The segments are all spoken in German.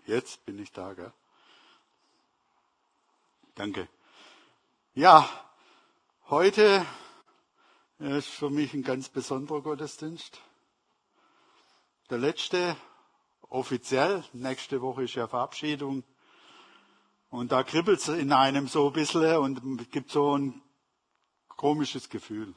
Jetzt bin ich da, gell? Danke. Ja, heute ist für mich ein ganz besonderer Gottesdienst. Der letzte, offiziell, nächste Woche ist ja Verabschiedung. Und da kribbelt es in einem so ein bisschen und gibt so ein komisches Gefühl.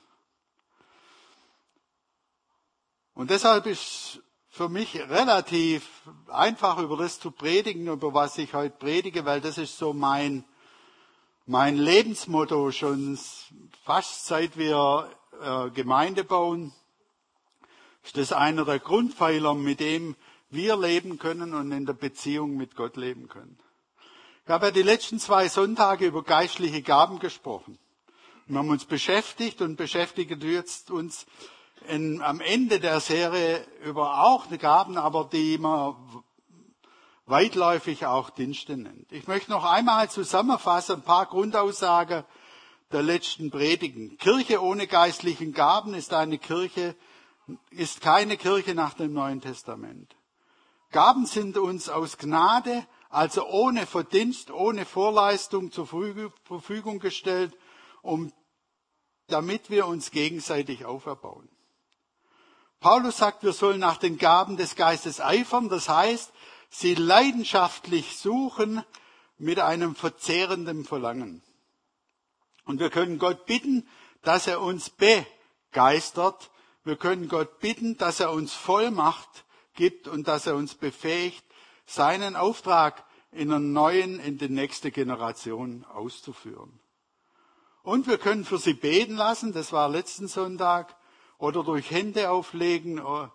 Und deshalb ist für mich relativ einfach, über das zu predigen, über was ich heute predige, weil das ist so mein Lebensmotto schon fast seit wir Gemeinde bauen. Ist das einer der Grundpfeiler, mit dem wir leben können und in der Beziehung mit Gott leben können. Ich habe ja die letzten 2 Sonntage über geistliche Gaben gesprochen. Wir haben uns beschäftigt und beschäftigen jetzt uns am Ende der Serie über auch eine Gaben, aber die man weitläufig auch Dienste nennt. Ich möchte noch einmal zusammenfassen, ein paar Grundaussagen der letzten Predigen. Kirche ohne geistlichen Gaben ist keine Kirche nach dem Neuen Testament. Gaben sind uns aus Gnade, also ohne Verdienst, ohne Vorleistung zur Verfügung gestellt, damit wir uns gegenseitig auferbauen. Paulus sagt, wir sollen nach den Gaben des Geistes eifern, das heißt, sie leidenschaftlich suchen mit einem verzehrenden Verlangen. Und wir können Gott bitten, dass er uns begeistert. Wir können Gott bitten, dass er uns Vollmacht gibt und dass er uns befähigt, seinen Auftrag in der nächsten Generation auszuführen. Und wir können für sie beten lassen, das war letzten Sonntag, oder durch Hände auflegen,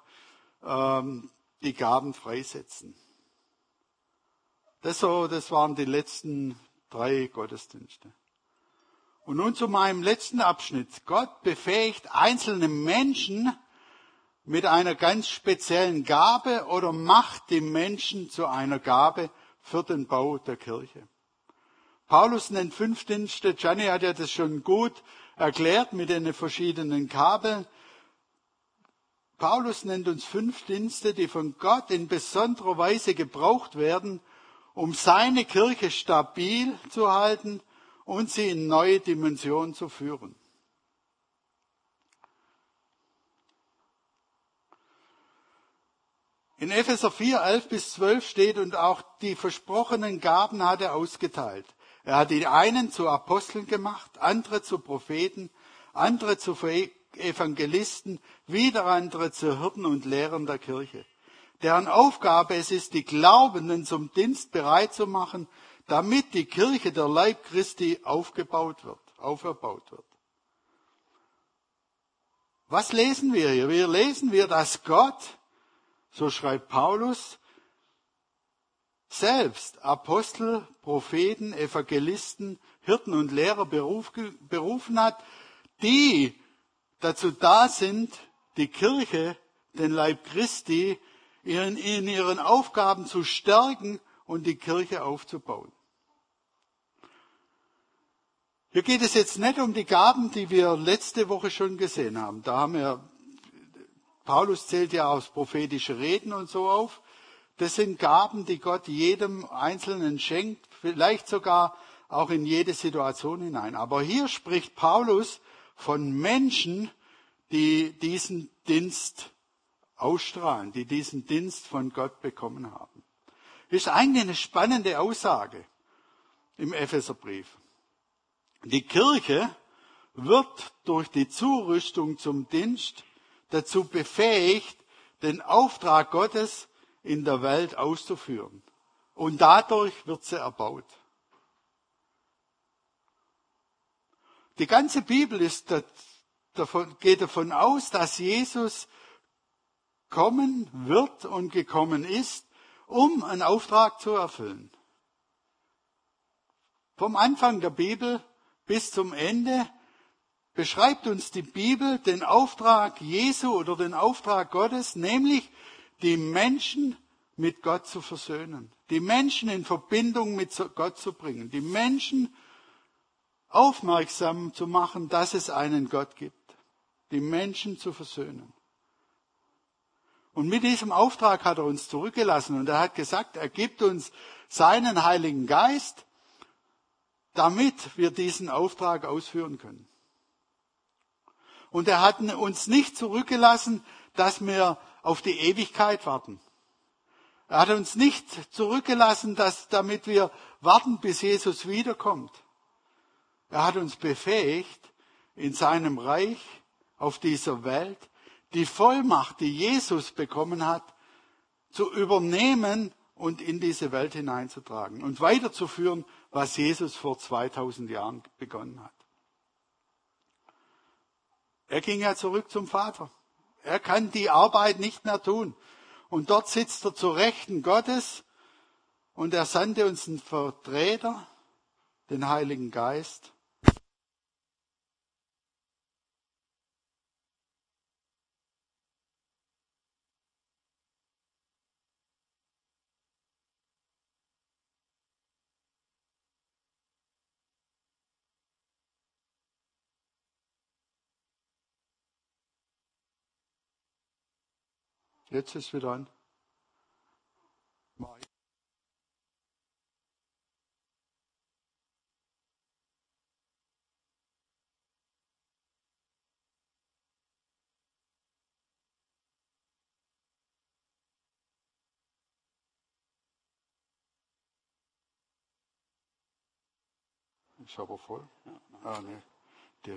die Gaben freisetzen. Das waren die letzten 3 Gottesdienste. Und nun zu meinem letzten Abschnitt. Gott befähigt einzelne Menschen mit einer ganz speziellen Gabe oder macht die Menschen zu einer Gabe für den Bau der Kirche. Paulus nennt 5 Dienste. Gianni hat ja das schon gut erklärt mit den verschiedenen Kabeln. Paulus nennt uns 5 Dienste, die von Gott in besonderer Weise gebraucht werden, um seine Kirche stabil zu halten und sie in neue Dimensionen zu führen. In Epheser 4, 11-12 steht, und auch die versprochenen Gaben hat er ausgeteilt. Er hat die einen zu Aposteln gemacht, andere zu Propheten, andere zu Evangelisten, wieder andere zu Hirten und Lehrern der Kirche. Deren Aufgabe es ist, die Glaubenden zum Dienst bereit zu machen, damit die Kirche, der Leib Christi, auferbaut wird. Was lesen wir hier? Wir lesen, dass Gott, so schreibt Paulus, selbst Apostel, Propheten, Evangelisten, Hirten und Lehrer berufen hat, die dazu da sind, die Kirche, den Leib Christi, in ihren Aufgaben zu stärken und die Kirche aufzubauen. Hier geht es jetzt nicht um die Gaben, die wir letzte Woche schon gesehen haben. Paulus zählt ja aus prophetische Reden und so auf. Das sind Gaben, die Gott jedem Einzelnen schenkt, vielleicht sogar auch in jede Situation hinein. Aber hier spricht Paulus von Menschen, die diesen Dienst ausstrahlen, die diesen Dienst von Gott bekommen haben. Das ist eigentlich eine spannende Aussage im Epheserbrief. Die Kirche wird durch die Zurüstung zum Dienst dazu befähigt, den Auftrag Gottes in der Welt auszuführen. Und dadurch wird sie erbaut. Die ganze Bibel geht davon aus, dass Jesus kommen wird und gekommen ist, um einen Auftrag zu erfüllen. Vom Anfang der Bibel bis zum Ende beschreibt uns die Bibel den Auftrag Jesu oder den Auftrag Gottes, nämlich die Menschen mit Gott zu versöhnen, die Menschen in Verbindung mit Gott zu bringen, die Menschen aufmerksam zu machen, dass es einen Gott gibt, die Menschen zu versöhnen. Und mit diesem Auftrag hat er uns zurückgelassen und er hat gesagt, er gibt uns seinen Heiligen Geist, damit wir diesen Auftrag ausführen können. Und er hat uns nicht zurückgelassen, dass wir auf die Ewigkeit warten. Er hat uns nicht zurückgelassen, damit wir warten, bis Jesus wiederkommt. Er hat uns befähigt, in seinem Reich auf dieser Welt die Vollmacht, die Jesus bekommen hat, zu übernehmen und in diese Welt hineinzutragen und weiterzuführen, was Jesus vor 2000 Jahren begonnen hat. Er ging ja zurück zum Vater. Er kann die Arbeit nicht mehr tun. Und dort sitzt er zur Rechten Gottes und er sandte uns einen Vertreter, den Heiligen Geist. Jetzt ist wieder an. Ist aber voll. Ah, nee. Der.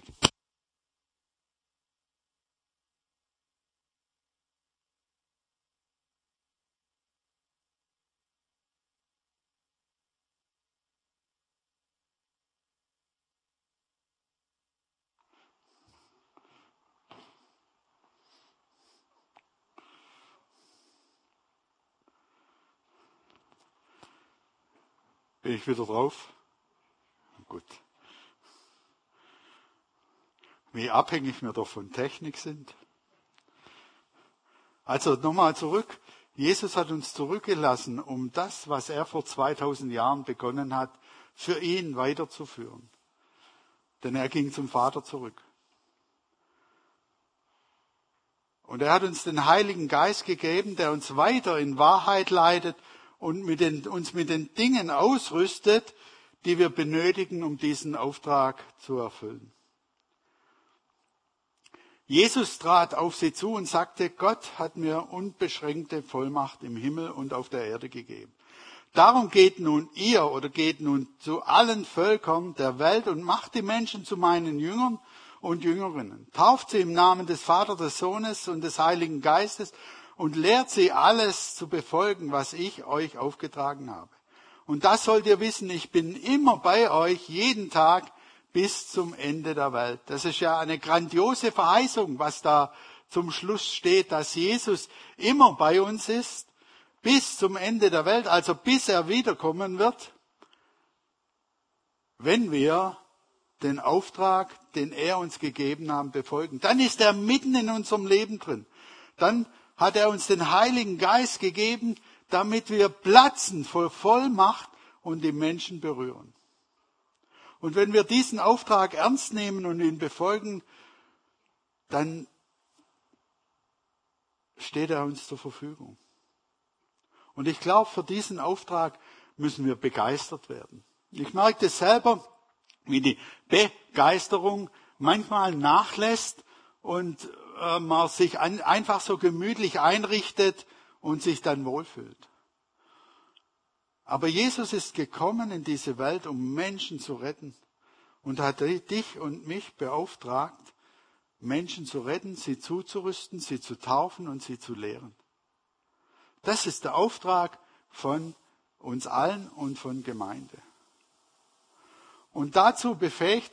Bin ich wieder drauf? Gut. Wie abhängig wir doch von Technik sind. Also nochmal zurück. Jesus hat uns zurückgelassen, um das, was er vor 2000 Jahren begonnen hat, für ihn weiterzuführen. Denn er ging zum Vater zurück. Und er hat uns den Heiligen Geist gegeben, der uns weiter in Wahrheit leitet und uns mit den Dingen ausrüstet, die wir benötigen, um diesen Auftrag zu erfüllen. Jesus trat auf sie zu und sagte, Gott hat mir unbeschränkte Vollmacht im Himmel und auf der Erde gegeben. Darum geht nun zu allen Völkern der Welt und macht die Menschen zu meinen Jüngern und Jüngerinnen. Tauft sie im Namen des Vaters, des Sohnes und des Heiligen Geistes und lehrt sie alles zu befolgen, was ich euch aufgetragen habe. Und das sollt ihr wissen, ich bin immer bei euch, jeden Tag bis zum Ende der Welt. Das ist ja eine grandiose Verheißung, was da zum Schluss steht, dass Jesus immer bei uns ist, bis zum Ende der Welt, also bis er wiederkommen wird, wenn wir den Auftrag, den er uns gegeben hat, befolgen. Dann ist er mitten in unserem Leben drin. Dann hat er uns den Heiligen Geist gegeben, damit wir platzen voll Vollmacht und die Menschen berühren. Und wenn wir diesen Auftrag ernst nehmen und ihn befolgen, dann steht er uns zur Verfügung. Und ich glaube, für diesen Auftrag müssen wir begeistert werden. Ich merke das selber, wie die Begeisterung manchmal nachlässt und man sich einfach so gemütlich einrichtet und sich dann wohlfühlt. Aber Jesus ist gekommen in diese Welt, um Menschen zu retten und hat dich und mich beauftragt, Menschen zu retten, sie zuzurüsten, sie zu taufen und sie zu lehren. Das ist der Auftrag von uns allen und von Gemeinde. Und dazu befähigt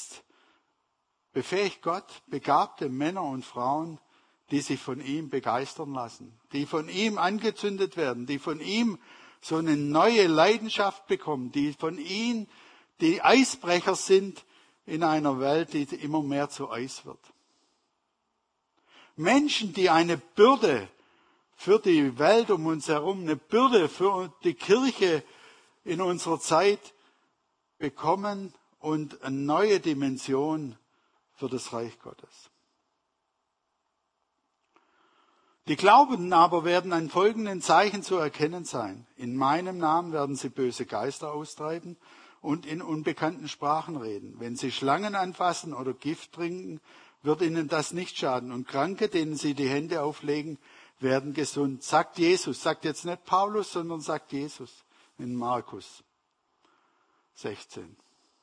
Gott begabte Männer und Frauen, die sich von ihm begeistern lassen, die von ihm angezündet werden, die von ihm so eine neue Leidenschaft bekommen, die von ihm die Eisbrecher sind in einer Welt, die immer mehr zu Eis wird. Menschen, die eine Bürde für die Welt um uns herum, eine Bürde für die Kirche in unserer Zeit bekommen und eine neue Dimension für das Reich Gottes. Die Glaubenden aber werden an folgenden Zeichen zu erkennen sein. In meinem Namen werden sie böse Geister austreiben und in unbekannten Sprachen reden. Wenn sie Schlangen anfassen oder Gift trinken, wird ihnen das nicht schaden. Und Kranke, denen sie die Hände auflegen, werden gesund. Sagt Jesus, sagt jetzt nicht Paulus, sondern sagt Jesus in Markus 16.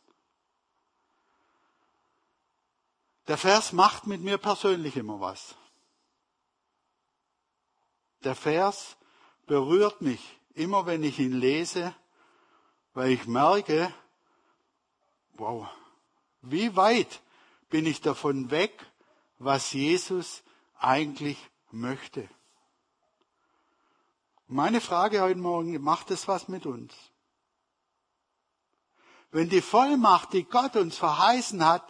Der Vers macht mit mir persönlich immer was. Der Vers berührt mich immer, wenn ich ihn lese, weil ich merke, wow, wie weit bin ich davon weg, was Jesus eigentlich möchte. Meine Frage heute Morgen, macht es was mit uns? Wenn die Vollmacht, die Gott uns verheißen hat,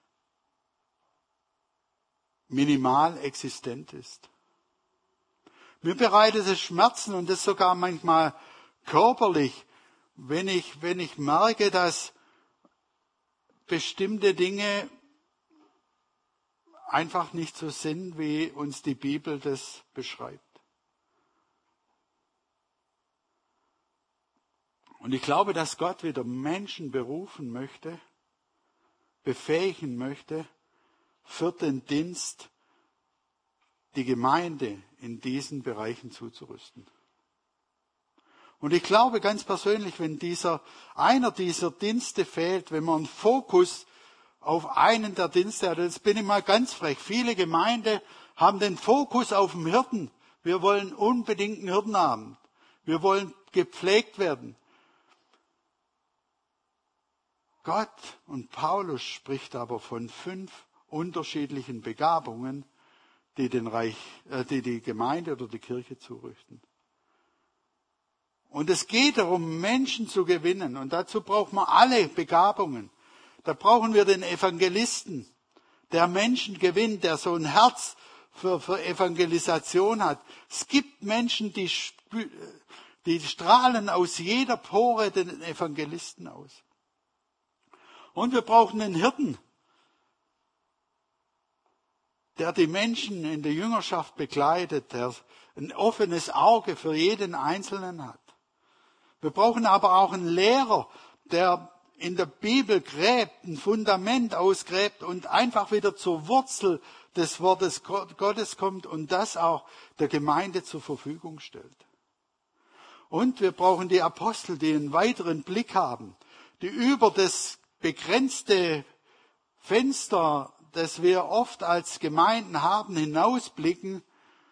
minimal existent ist. Mir bereitet es Schmerzen und das sogar manchmal körperlich, wenn ich merke, dass bestimmte Dinge einfach nicht so sind, wie uns die Bibel das beschreibt. Und ich glaube, dass Gott wieder Menschen berufen möchte, befähigen möchte, für den Dienst, die Gemeinde in diesen Bereichen zuzurüsten. Und ich glaube ganz persönlich, wenn einer dieser Dienste fehlt, wenn man einen Fokus auf einen der Dienste hat, jetzt bin ich mal ganz frech, viele Gemeinden haben den Fokus auf den Hirten. Wir wollen unbedingt einen Hirten haben. Wir wollen gepflegt werden. Gott und Paulus spricht aber von 5 unterschiedlichen Begabungen, die die Gemeinde oder die Kirche zurüsten. Und es geht darum, Menschen zu gewinnen. Und dazu braucht man alle Begabungen. Da brauchen wir den Evangelisten, der Menschen gewinnt, der so ein Herz für Evangelisation hat. Es gibt Menschen, die strahlen aus jeder Pore den Evangelisten aus. Und wir brauchen einen Hirten, der die Menschen in der Jüngerschaft begleitet, der ein offenes Auge für jeden Einzelnen hat. Wir brauchen aber auch einen Lehrer, der in der Bibel gräbt, ein Fundament ausgräbt und einfach wieder zur Wurzel des Wortes Gottes kommt und das auch der Gemeinde zur Verfügung stellt. Und wir brauchen die Apostel, die einen weiteren Blick haben, die über das begrenzte Fenster, das wir oft als Gemeinden haben, hinausblicken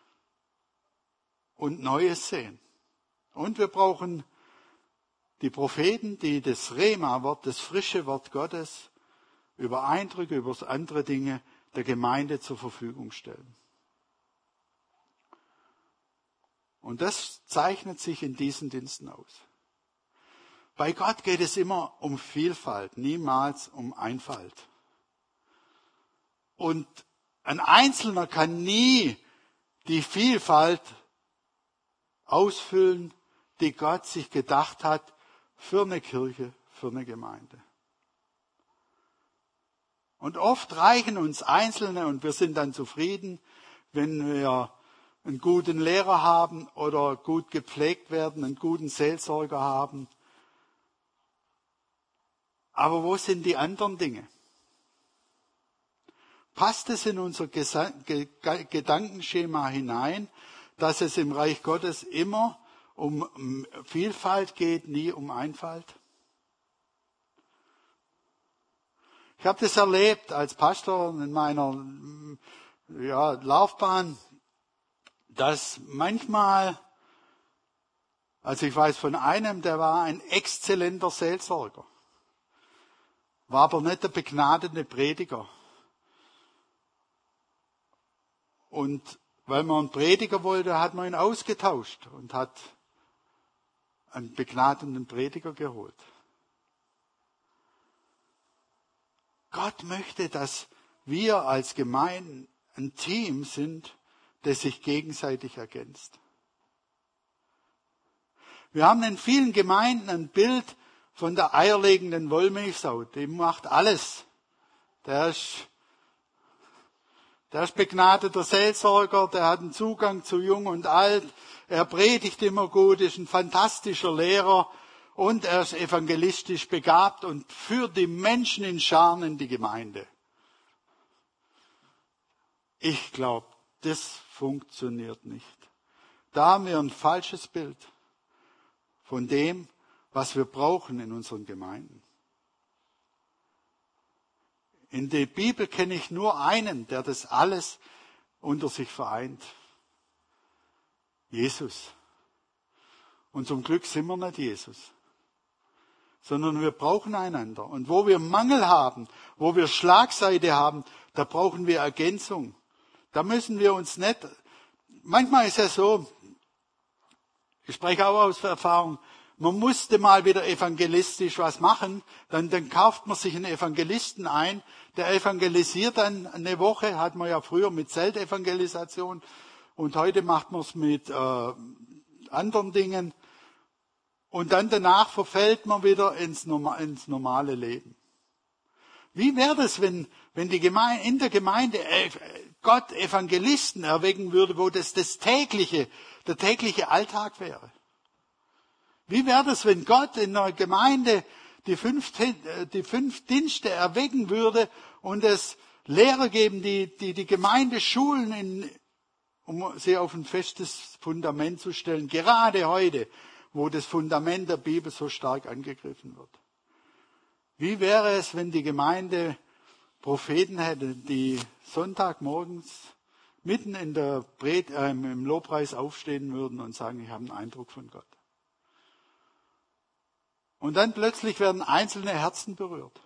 und Neues sehen. Und wir brauchen die Propheten, die das Rema-Wort, das frische Wort Gottes, über Eindrücke, über andere Dinge der Gemeinde zur Verfügung stellen. Und das zeichnet sich in diesen Diensten aus. Bei Gott geht es immer um Vielfalt, niemals um Einfalt. Und ein Einzelner kann nie die Vielfalt ausfüllen, die Gott sich gedacht hat für eine Kirche, für eine Gemeinde. Und oft reichen uns Einzelne und wir sind dann zufrieden, wenn wir einen guten Lehrer haben oder gut gepflegt werden, einen guten Seelsorger haben. Aber wo sind die anderen Dinge? Passt es in unser Gedankenschema hinein, dass es im Reich Gottes immer um Vielfalt geht, nie um Einfalt? Ich habe das erlebt als Pastor in meiner Laufbahn, dass manchmal, also ich weiß von einem, der war ein exzellenter Seelsorger, war aber nicht der begnadete Prediger. Und weil man einen Prediger wollte, hat man ihn ausgetauscht und hat einen begnadeten Prediger geholt. Gott möchte, dass wir als Gemeinden ein Team sind, das sich gegenseitig ergänzt. Wir haben in vielen Gemeinden ein Bild von der eierlegenden Wollmilchsau. Die macht alles. Der ist Der ist begnadeter Seelsorger, der hat einen Zugang zu Jung und Alt, er predigt immer gut, ist ein fantastischer Lehrer und er ist evangelistisch begabt und führt die Menschen in Scharen in die Gemeinde. Ich glaube, das funktioniert nicht. Da haben wir ein falsches Bild von dem, was wir brauchen in unseren Gemeinden. In der Bibel kenne ich nur einen, der das alles unter sich vereint. Jesus. Und zum Glück sind wir nicht Jesus, sondern wir brauchen einander. Und wo wir Mangel haben, wo wir Schlagseite haben, da brauchen wir Ergänzung. Da müssen wir uns nicht, manchmal ist es so, ich spreche auch aus Erfahrung, man musste mal wieder evangelistisch was machen, dann kauft man sich einen Evangelisten ein, der evangelisiert dann eine Woche, hat man ja früher mit Zeltevangelisation und heute macht man es mit anderen Dingen und dann danach verfällt man wieder ins normale Leben. Wie wäre das, wenn in der Gemeinde Gott Evangelisten erwecken würde, wo das der tägliche Alltag wäre? Wie wäre das, wenn Gott in einer Gemeinde die fünf Dienste erwecken würde und es Lehrer geben, die Gemeinde schulen, um sie auf ein festes Fundament zu stellen, gerade heute, wo das Fundament der Bibel so stark angegriffen wird. Wie wäre es, wenn die Gemeinde Propheten hätte, die Sonntagmorgens mitten in der im Lobpreis aufstehen würden und sagen, ich habe einen Eindruck von Gott. Und dann plötzlich werden einzelne Herzen berührt.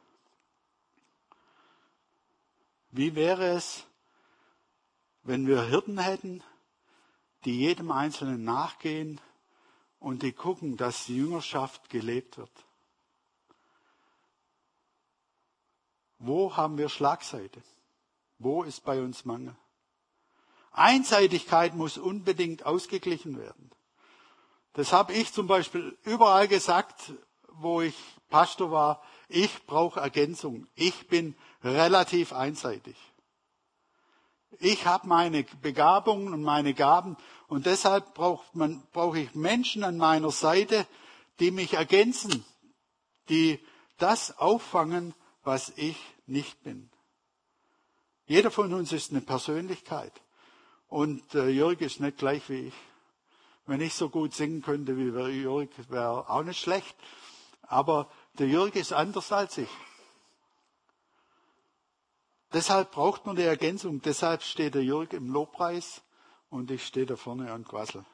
Wie wäre es, wenn wir Hirten hätten, die jedem Einzelnen nachgehen und die gucken, dass die Jüngerschaft gelebt wird? Wo haben wir Schlagseite? Wo ist bei uns Mangel? Einseitigkeit muss unbedingt ausgeglichen werden. Das habe ich zum Beispiel überall gesagt, wo ich Pastor war. Ich brauche Ergänzung. Ich bin relativ einseitig. Ich habe meine Begabungen und meine Gaben und deshalb brauche ich Menschen an meiner Seite, die mich ergänzen, die das auffangen, was ich nicht bin. Jeder von uns ist eine Persönlichkeit und Jörg ist nicht gleich wie ich. Wenn ich so gut singen könnte wie Jörg, wäre auch nicht schlecht. Aber der Jörg ist anders als ich. Deshalb braucht man die Ergänzung. Deshalb steht der Jörg im Lobpreis und ich stehe da vorne und quassel.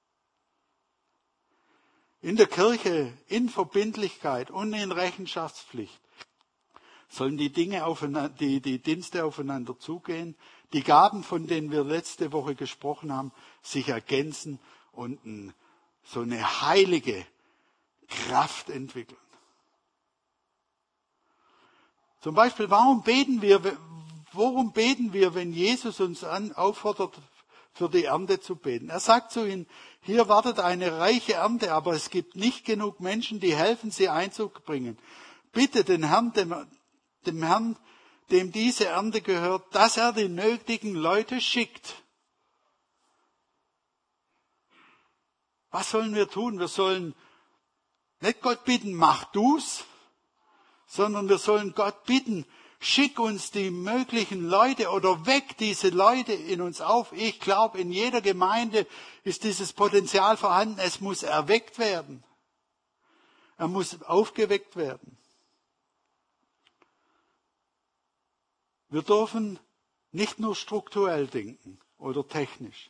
In der Kirche, in Verbindlichkeit und in Rechenschaftspflicht sollen die Dienste aufeinander zugehen, die Gaben, von denen wir letzte Woche gesprochen haben, sich ergänzen und so eine heilige Kraft entwickeln. Zum Beispiel, worum beten wir, wenn Jesus uns auffordert, für die Ernte zu beten? Er sagt zu ihnen, hier wartet eine reiche Ernte, aber es gibt nicht genug Menschen, die helfen, sie einzubringen. Bitte den Herrn, dem Herrn, dem diese Ernte gehört, dass er die nötigen Leute schickt. Was sollen wir tun? Wir sollen nicht Gott bitten, mach du's, sondern wir sollen Gott bitten, schick uns die möglichen Leute oder weck diese Leute in uns auf. Ich glaube, in jeder Gemeinde ist dieses Potenzial vorhanden. Es muss erweckt werden. Er muss aufgeweckt werden. Wir dürfen nicht nur strukturell denken oder technisch.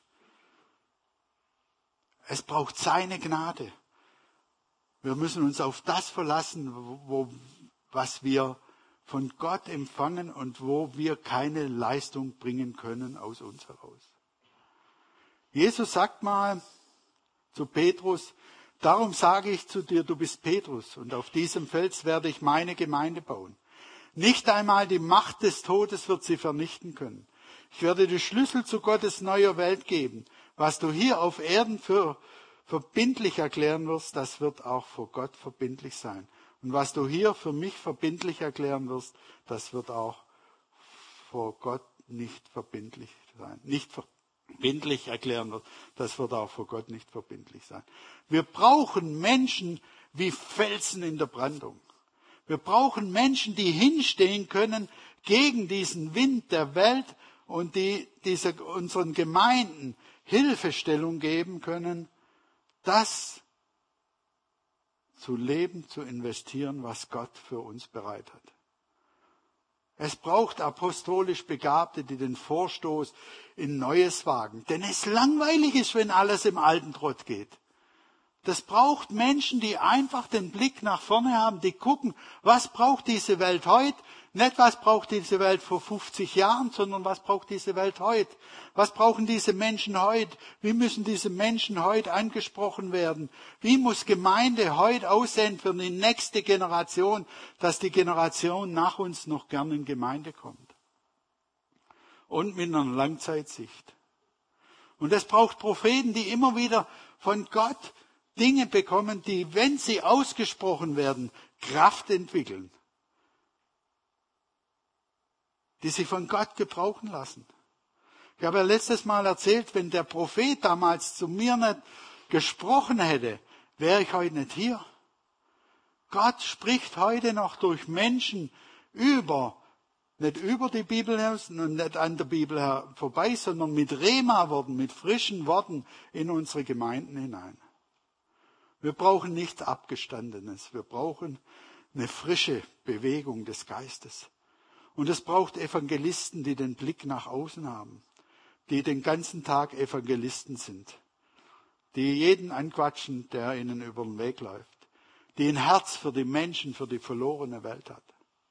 Es braucht seine Gnade. Wir müssen uns auf das verlassen, was wir von Gott empfangen und wo wir keine Leistung bringen können aus uns heraus. Jesus sagt mal zu Petrus, darum sage ich zu dir, du bist Petrus und auf diesem Fels werde ich meine Gemeinde bauen. Nicht einmal die Macht des Todes wird sie vernichten können. Ich werde die Schlüssel zu Gottes neuer Welt geben. Was du hier auf Erden für verbindlich erklären wirst, das wird auch vor Gott verbindlich sein. Und was du hier für mich verbindlich erklären wirst, das wird auch vor Gott nicht verbindlich sein, nicht verbindlich erklären wird. Das wird auch vor Gott nicht verbindlich sein. Wir brauchen Menschen wie Felsen in der Brandung. Wir brauchen Menschen, die hinstehen können gegen diesen Wind der Welt und die unseren Gemeinden Hilfestellung geben können, das zu leben, zu investieren, was Gott für uns bereit hat. Es braucht apostolisch Begabte, die den Vorstoß in Neues wagen. Denn es langweilig ist, wenn alles im alten Trott geht. Das braucht Menschen, die einfach den Blick nach vorne haben, die gucken, was braucht diese Welt heute? Nicht, was braucht diese Welt vor 50 Jahren, sondern was braucht diese Welt heute? Was brauchen diese Menschen heute? Wie müssen diese Menschen heute angesprochen werden? Wie muss Gemeinde heute aussehen für die nächste Generation, dass die Generation nach uns noch gern in Gemeinde kommt? Und mit einer Langzeitsicht. Und es braucht Propheten, die immer wieder von Gott Dinge bekommen, die, wenn sie ausgesprochen werden, Kraft entwickeln. Die sich von Gott gebrauchen lassen. Ich habe ja letztes Mal erzählt, wenn der Prophet damals zu mir nicht gesprochen hätte, wäre ich heute nicht hier. Gott spricht heute noch durch Menschen nicht über die Bibel hinaus und nicht an der Bibel vorbei, sondern mit Rema-Worten, mit frischen Worten in unsere Gemeinden hinein. Wir brauchen nichts Abgestandenes. Wir brauchen eine frische Bewegung des Geistes. Und es braucht Evangelisten, die den Blick nach außen haben, die den ganzen Tag Evangelisten sind, die jeden anquatschen, der ihnen über den Weg läuft, die ein Herz für die Menschen, für die verlorene Welt hat.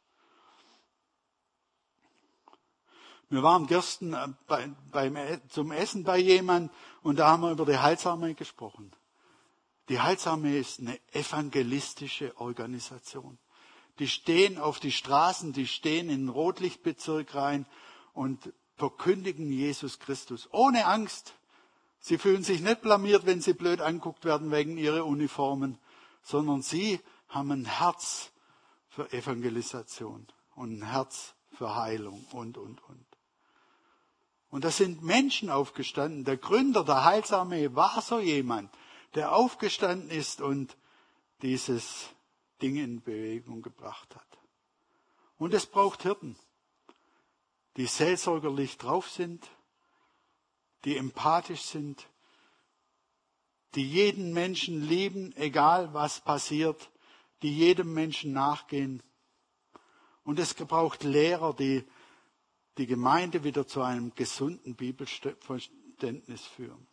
Wir waren gestern zum Essen bei jemandem und da haben wir über die Heilsarmee gesprochen. Die Heilsarmee ist eine evangelistische Organisation. Die stehen auf die Straßen, die stehen in den Rotlichtbezirk rein und verkündigen Jesus Christus. Ohne Angst. Sie fühlen sich nicht blamiert, wenn sie blöd anguckt werden wegen ihrer Uniformen, sondern sie haben ein Herz für Evangelisation und ein Herz für Heilung und. Und da sind Menschen aufgestanden. Der Gründer der Heilsarmee war so jemand, der aufgestanden ist und dieses Ding in Bewegung gebracht hat. Und es braucht Hirten, die seelsorgerlich drauf sind, die empathisch sind, die jeden Menschen lieben, egal was passiert, die jedem Menschen nachgehen. Und es braucht Lehrer, die die Gemeinde wieder zu einem gesunden Bibelverständnis führen.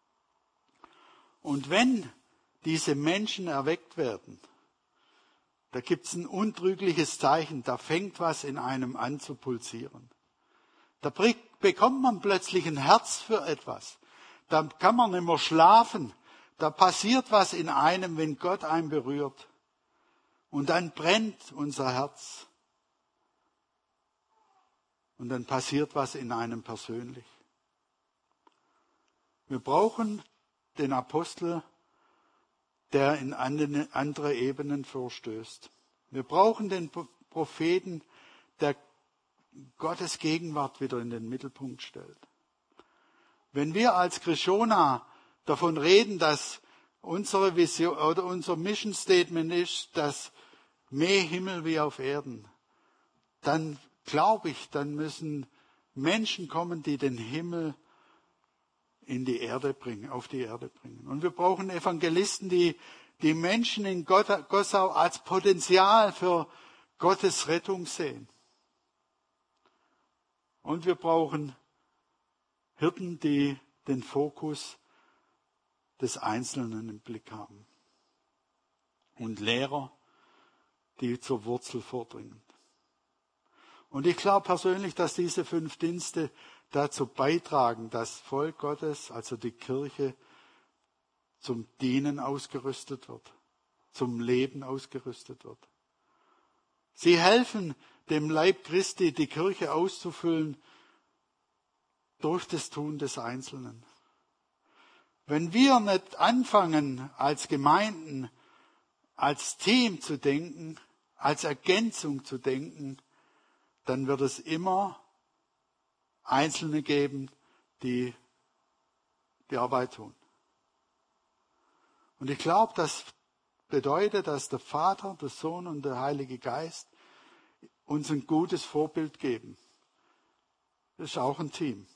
Und wenn diese Menschen erweckt werden, da gibt es ein untrügliches Zeichen, da fängt was in einem an zu pulsieren. Da bekommt man plötzlich ein Herz für etwas. Da kann man nicht mehr schlafen. Da passiert was in einem, wenn Gott einen berührt. Und dann brennt unser Herz. Und dann passiert was in einem persönlich. Wir brauchen den Apostel, der in andere Ebenen vorstößt. Wir brauchen den Propheten, der Gottes Gegenwart wieder in den Mittelpunkt stellt. Wenn wir als Krishona davon reden, dass unsere Vision oder unser Mission Statement ist, dass mehr Himmel wie auf Erden, dann glaube ich, dann müssen Menschen kommen, die den Himmel in die Erde bringen, auf die Erde bringen. Und wir brauchen Evangelisten, die Menschen in Gossau als Potenzial für Gottes Rettung sehen. Und wir brauchen Hirten, die den Fokus des Einzelnen im Blick haben. Und Lehrer, die zur Wurzel vordringen. Und ich glaube persönlich, dass diese 5 Dienste dazu beitragen, dass Volk Gottes, also die Kirche, zum Dienen ausgerüstet wird, zum Leben ausgerüstet wird. Sie helfen dem Leib Christi, die Kirche auszufüllen durch das Tun des Einzelnen. Wenn wir nicht anfangen, als Gemeinden, als Team zu denken, als Ergänzung zu denken, dann wird es immer Einzelne geben, die die Arbeit tun. Und ich glaube, das bedeutet, dass der Vater, der Sohn und der Heilige Geist uns ein gutes Vorbild geben. Das ist auch ein Team.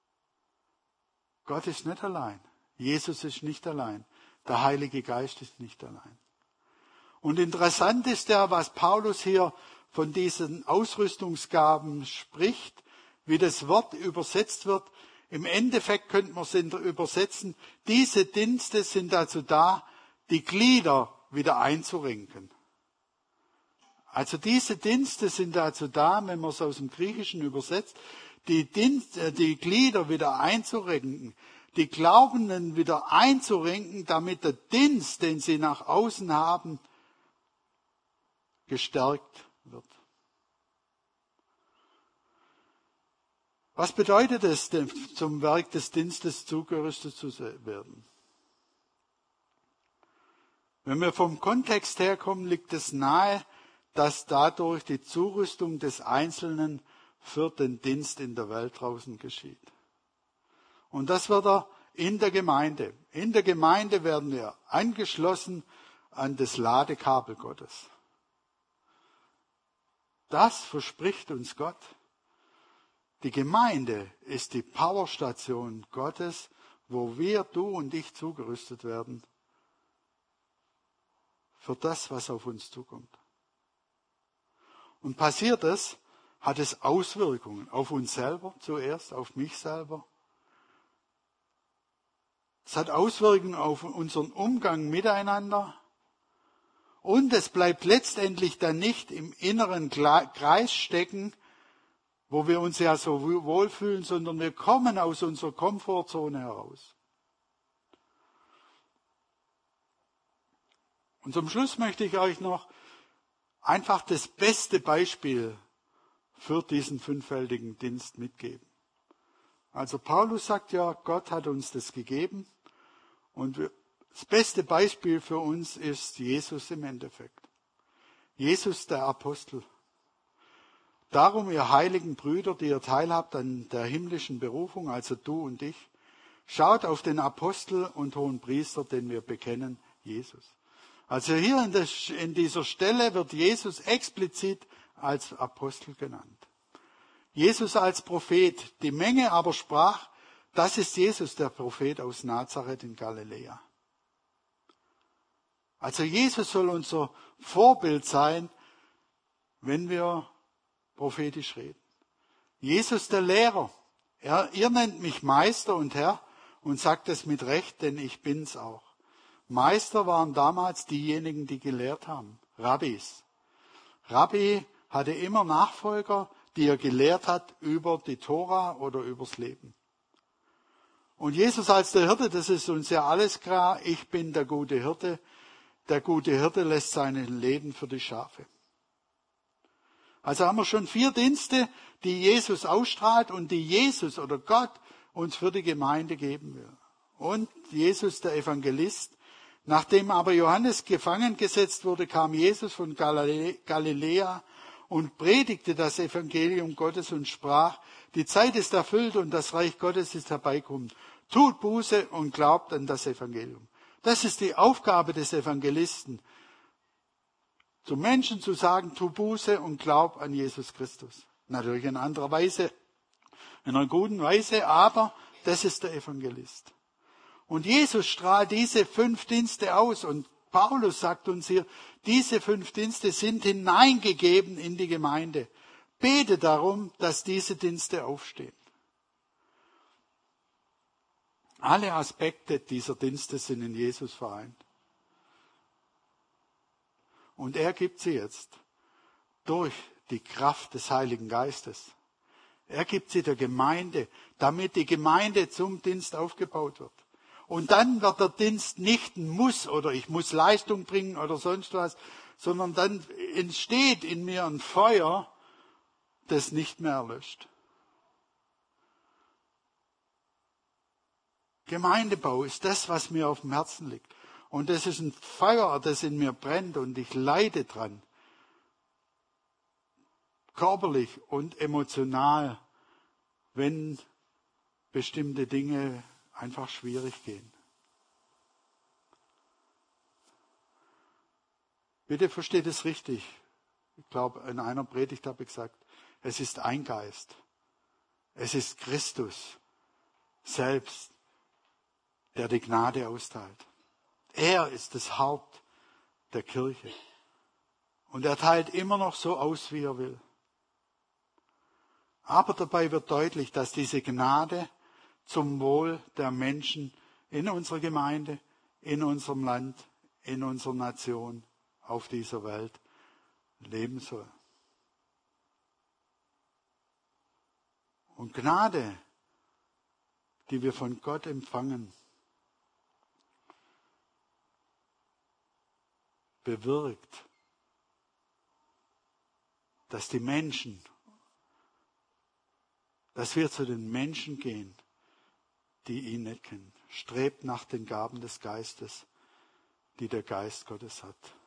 Gott ist nicht allein. Jesus ist nicht allein. Der Heilige Geist ist nicht allein. Und interessant ist ja, was Paulus hier von diesen Ausrüstungsgaben spricht, wie das Wort übersetzt wird. Im Endeffekt könnte man es übersetzen, diese Dienste sind dazu da, die Glieder wieder einzurenken. Also diese Dienste sind dazu da, wenn man es aus dem Griechischen übersetzt, die Glieder wieder einzurenken, die Glaubenden wieder einzurenken, damit der Dienst, den sie nach außen haben, gestärkt wird. Was bedeutet es, zum Werk des Dienstes zugerüstet zu werden? Wenn wir vom Kontext herkommen, liegt es nahe, dass dadurch die Zurüstung des Einzelnen für den Dienst in der Welt draußen geschieht. Und das wird er in der Gemeinde. In der Gemeinde werden wir angeschlossen an das Ladekabel Gottes. Das verspricht uns Gott. Die Gemeinde ist die Powerstation Gottes, wo wir, du und ich, zugerüstet werden für das, was auf uns zukommt. Und passiert es, hat es Auswirkungen auf uns selber zuerst, auf mich selber. Es hat Auswirkungen auf unseren Umgang miteinander. Und es bleibt letztendlich dann nicht im inneren Kreis stecken, wo wir uns ja so wohlfühlen, sondern wir kommen aus unserer Komfortzone heraus. Und zum Schluss möchte ich euch noch einfach das beste Beispiel für diesen fünffältigen Dienst mitgeben. Also Paulus sagt ja, Gott hat uns das gegeben und das beste Beispiel für uns ist Jesus im Endeffekt. Jesus, der Apostel. Darum, ihr heiligen Brüder, die ihr teilhabt an der himmlischen Berufung, also du und ich, schaut auf den Apostel und hohen Priester, den wir bekennen, Jesus. Also hier in dieser Stelle wird Jesus explizit als Apostel genannt. Jesus als Prophet. Die Menge aber sprach, das ist Jesus, der Prophet aus Nazareth in Galiläa. Also Jesus soll unser Vorbild sein, wenn wir prophetisch reden. Jesus der Lehrer. Ihr nennt mich Meister und Herr und sagt es mit Recht, denn ich bin's auch. Meister waren damals diejenigen, die gelehrt haben. Rabbis. Rabbi hatte immer Nachfolger, die er gelehrt hat über die Tora oder übers Leben. Und Jesus als der Hirte, das ist uns ja alles klar. Ich bin der gute Hirte. Der gute Hirte lässt sein Leben für die Schafe. Also haben wir schon 4 Dienste, die Jesus ausstrahlt und die Jesus oder Gott uns für die Gemeinde geben will. Und Jesus, der Evangelist. Nachdem aber Johannes gefangen gesetzt wurde, kam Jesus von Galiläa und predigte das Evangelium Gottes und sprach, die Zeit ist erfüllt und das Reich Gottes ist herbeigekommen. Tut Buße und glaubt an das Evangelium. Das ist die Aufgabe des Evangelisten. Zu Menschen zu sagen, tu Buße und glaub an Jesus Christus. Natürlich in anderer Weise, in einer guten Weise, aber das ist der Evangelist. Und Jesus strahlt diese 5 Dienste aus. Und Paulus sagt uns hier, diese 5 Dienste sind hineingegeben in die Gemeinde. Bete darum, dass diese Dienste aufstehen. Alle Aspekte dieser Dienste sind in Jesus vereint. Und er gibt sie jetzt durch die Kraft des Heiligen Geistes. Er gibt sie der Gemeinde, damit die Gemeinde zum Dienst aufgebaut wird. Und dann wird der Dienst nicht ein Muss oder ich muss Leistung bringen oder sonst was, sondern dann entsteht in mir ein Feuer, das nicht mehr erlöscht. Gemeindebau ist das, was mir auf dem Herzen liegt. Und das ist ein Feuer, das in mir brennt und ich leide dran. Körperlich und emotional. wenn bestimmte Dinge einfach schwierig gehen. Bitte versteht es richtig. Ich glaube, in einer Predigt habe ich gesagt, es ist ein Geist. Es ist Christus selbst, der die Gnade austeilt. Er ist das Haupt der Kirche. Und er teilt immer noch so aus, wie er will. Aber dabei wird deutlich, dass diese Gnade zum Wohl der Menschen in unserer Gemeinde, in unserem Land, in unserer Nation, auf dieser Welt leben soll. Und Gnade, die wir von Gott empfangen, bewirkt, dass die Menschen, dass wir zu den Menschen gehen, die ihn nicht kennen. Strebt nach den Gaben des Geistes, die der Geist Gottes hat.